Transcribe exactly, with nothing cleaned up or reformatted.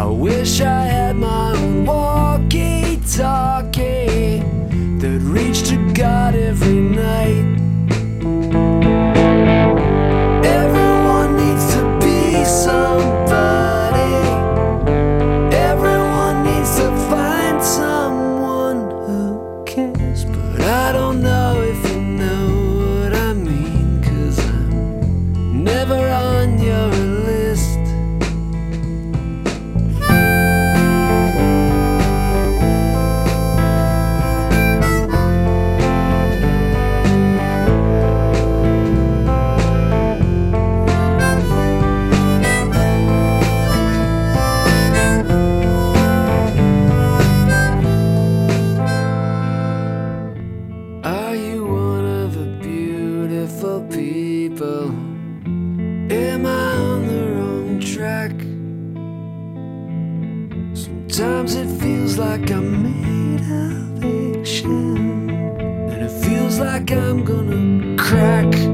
I wish I had my own walkie-talkie that reached to God every night. Everyone needs to be somebody. Everyone needs to find someone who cares. But I don't know if you know what I mean, 'cause I'm never on your list. Are you one of the beautiful people? Am I on the wrong track? Sometimes it feels like I'm made of eggshell, and it feels like I'm gonna crack.